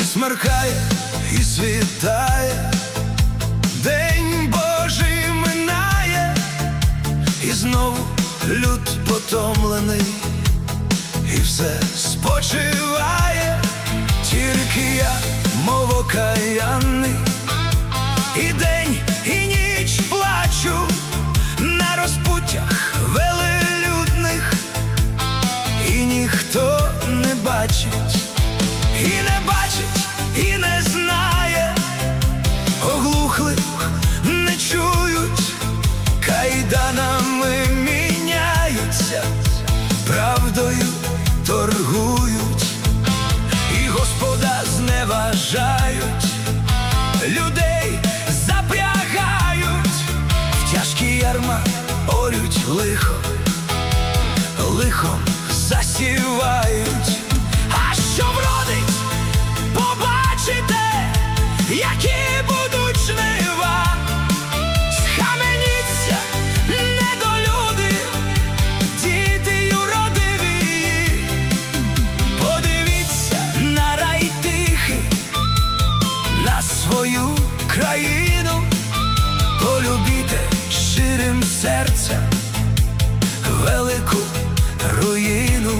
Смеркає і світає, день Божий минає, і знову люд потомлений, і все спочиває. Тільки я, мов окаянний, і день, і ніч плачу на розпуттях велелюдних, і ніхто не бачить, і не бачить, і не знає, оглухли, не чують, кайданами міняються, правдою торгують, і Господа зневажають, людей запрягають, в тяжкі ярма орють лихо, лихом засівають. А що вродить, побачите, які будуть жнива. Схаменіться, недолюди, діти юродиві, подивіться на рай тихий, на свою країну, полюбіте щирим серцем велику руїну.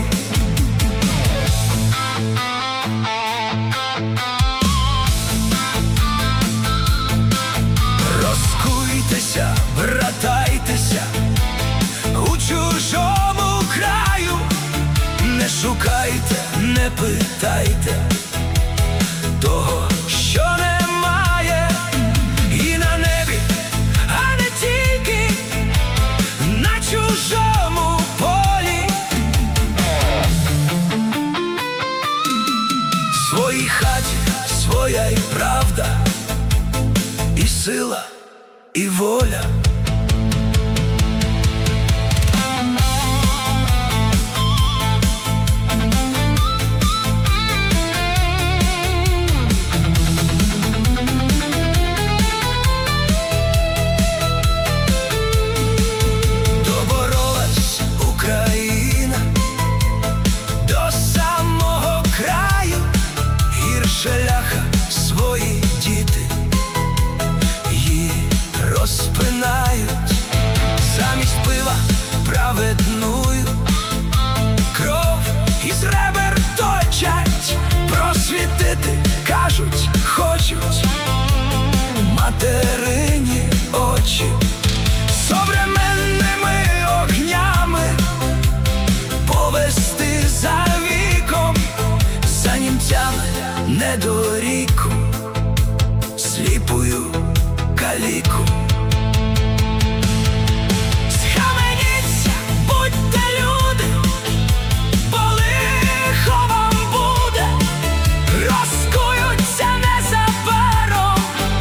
Розкуйтеся, братайтеся у чужому краю, не шукайте, не питайте того, що немає, і на небі, а не тільки на чужому полі. В своїй хаті своя і правда, і сила, і воля. Доборолась Україна до самого краю, гірше ляха свої діти її розпинають, замість пива праведную кров із ребер точать, просвітити, кажуть, хочуть материні очі, современними огнями повести за віком, за німцями недоріку, сліпую каліку. Схаменіться, будьте люди, бо лихо вам буде, розкуються незабаром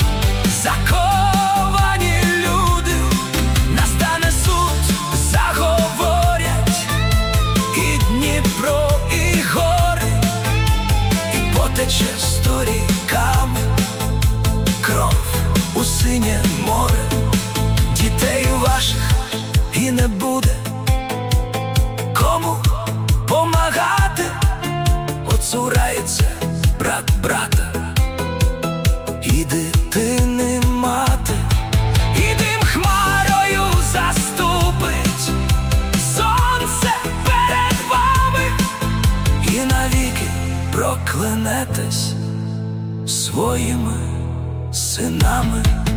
заковані люди, настане суд, заговорять і Дніпро, і гори, і потече сторіками кров у синє море. Дітей ваших і не буде кому помагати, оцурається брат брата, і дитини мати, і дим хмарою заступить, сонце перед вами, і навіки проклянетесь своїми синами.